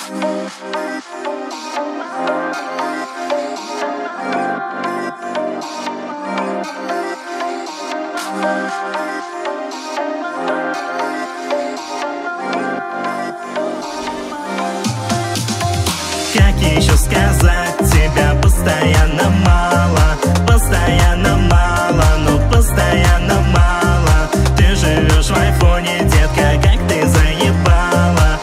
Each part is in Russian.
Как еще сказать, тебя постоянно мало, ну постоянно мало. Ты живешь в айфоне, детка, как ты заебала,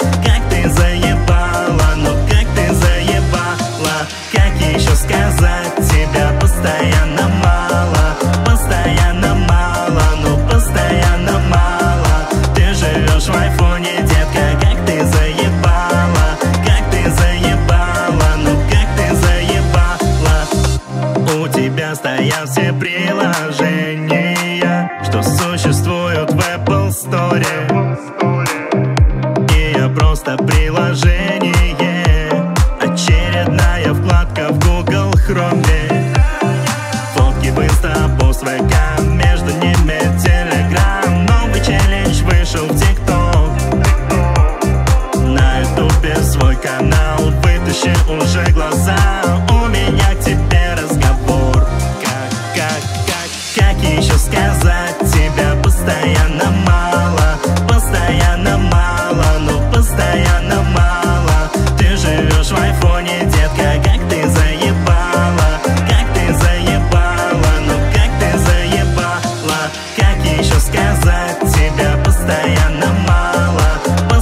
ну как ты заебала. Как еще сказать, тебя постоянно мало, ну постоянно мало. Ты живешь в айфоне, детка, как ты заебала, ну как ты заебала. У тебя стоят все приложения, что существуют в Apple Store. И я просто приложение, очередная вкладка в Google Chrome. Фотки в Insta, пост в ВК, между ними Telegram. Новый челлендж вышел в TikTok. На ютубе свой канал, вытащи уже глаза. У меня к тебе разговор. Как еще сказать, тебя постоянно мало, ну постоянно мало. Ты живешь в айфоне, детка, как ты заебала, ну как ты заебала. Как еще сказать, тебя постоянно мало,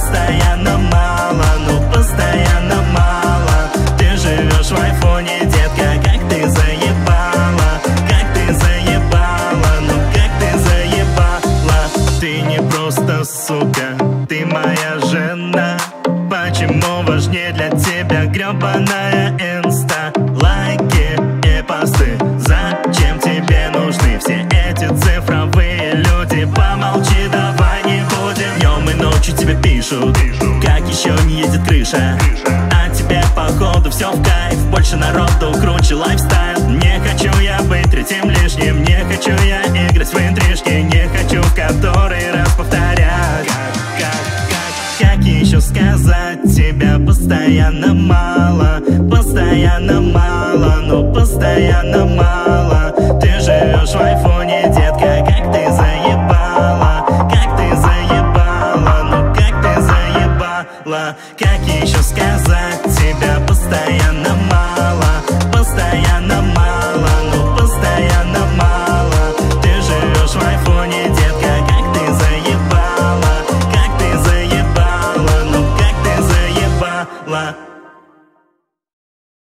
ну постоянно мало. Ты живешь в айфоне, детка, как ты заебала, ну как ты заебала. Ты не просто сука, ты моя жена. Почему важнее для тебя гребаная инста? Лайки и посты, зачем тебе нужны все эти цифровые люди? Помолчи, давай не будем. Днем и ночью тебе пишут, как еще не едет крыша. А тебе походу все в кайф, больше народу, круче лайфстайл. Не хочу я быть третьим лишним, не хочу я играть в интрижки, не хочу в который раз повторять. Как еще сказать, тебя постоянно мало, ну постоянно мало. Ты живешь в айфоне, детка, как ты заебала, ну как ты заебала. Как еще сказать, тебя постоянно мало, ну постоянно мало. Ты живешь в айфоне, детка, как ты заебала, ну как ты заебала.